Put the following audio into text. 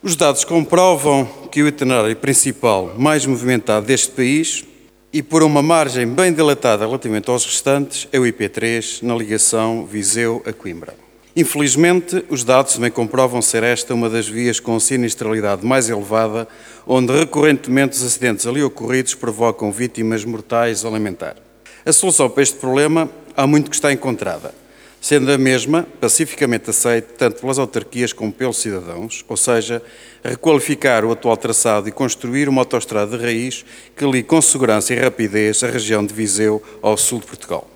Os dados comprovam que o itinerário principal mais movimentado deste país, e por uma margem bem dilatada relativamente aos restantes, é o IP3, na ligação Viseu a Coimbra. Infelizmente, os dados também comprovam ser esta uma das vias com sinistralidade mais elevada, onde recorrentemente os acidentes ali ocorridos provocam vítimas mortais ao lamentar. A solução para este problema há muito que está encontrada, sendo a mesma pacificamente aceita tanto pelas autarquias como pelos cidadãos, ou seja, requalificar o atual traçado e construir uma autoestrada de raiz que ligue com segurança e rapidez a região de Viseu ao sul de Portugal.